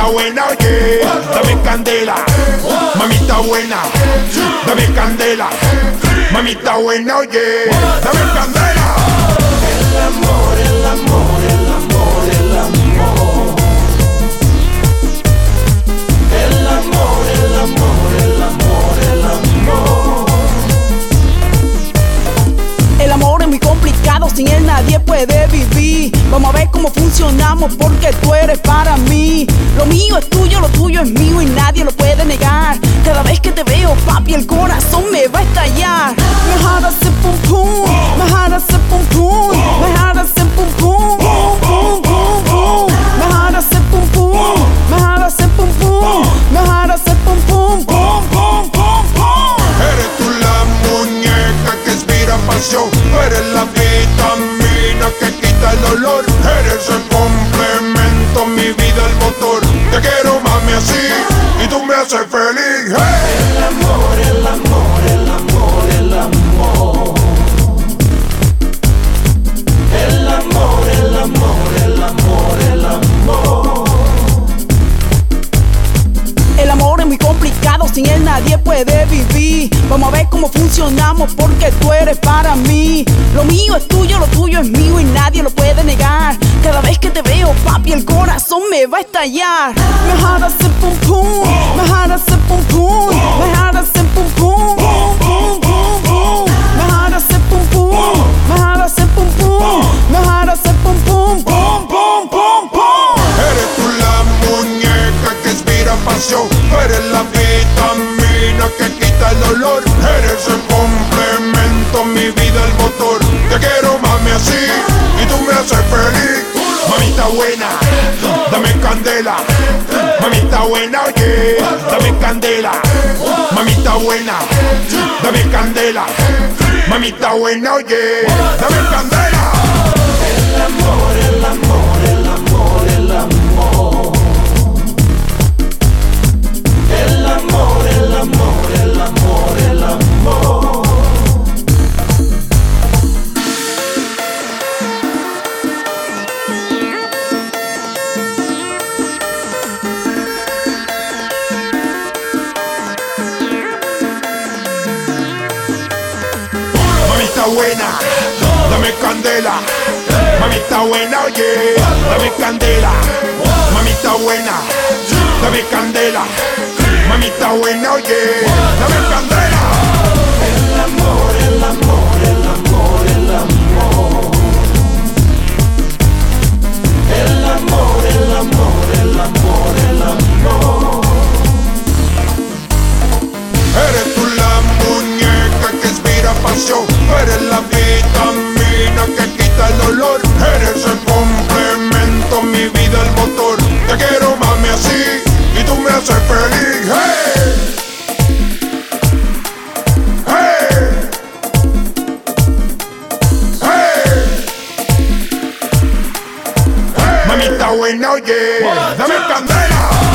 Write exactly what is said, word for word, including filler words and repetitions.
buena, oye, dame candela. Mamita buena, dame candela. Mamita buena, oye, dame candela. El amor, el amor, el amor, el amor. El amor, el amor, el amor, el amor. El amor es muy complicado, sin él nadie puede vivir. Vamos a ver cómo funcionamos porque tú eres para mí. Lo mío es tuyo, lo tuyo es mío y nadie lo puede negar. Cada vez que te veo, papi, el corazón me va a estallar. My heart a say pum pum, my heart a say pum pum, my heart a say pum pum, pum pum pum pum. My heart a say pum pum, my heart a say pum pum, my heart a say pum pum, pum pum pum pum. Eres tú la muñeca que inspira pasión. Tú eres la vitamina que quita el dolor. Eres el complemento, mi vida, el motor. Te quiero, mami, así y tú me haces feliz. Hey. El amor, el amor, el amor, el amor. El amor, el amor, el amor, el amor. El amor es muy complicado, sin él nadie puede vivir. Vamos a ver cómo funcionamos porque tú eres para mí. Lo mío es tuyo, lo tuyo es mío y nadie lo puede negar. Cada vez que te veo, papi, el corazón me va a estallar. My heart a say pum pum, my heart a say pum pum, my heart a say pum pum, pum pum pum pum. My heart a say pum pum, my heart a say pum pum, my heart a say pum pum, pum pum pum pum. Eres tú la muñeca que inspira pasión. Tú eres la vitamina que quita el dolor. Eres el complemento, mi vida, el motor. Te quiero, mami, así y tú me haces feliz. Mamita buena, dame candela. Mamita buena, oye, dame candela. Mamita buena, dame candela. Mamita buena, oye, dame candela. El amor, el amor, el amor, el amor. El amor, el amor, el amor, el amor. Mamita buena, dame candela. Mamita buena, oye, dame candela. Mamita buena, dame candela. Mamita buena, oye, dame candela. El amor, el amor, el amor, el amor. El amor, el amor, el amor, el amor. Eres tú la muñeca que inspira pasión. Tú eres la vitamina que quita el dolor. Eres el complemento, mi vida, el motor. Te quiero, mami, así y tú me haces feliz. Hey. Hey. Hey. Hey. Mamita buena, oye, dame candela.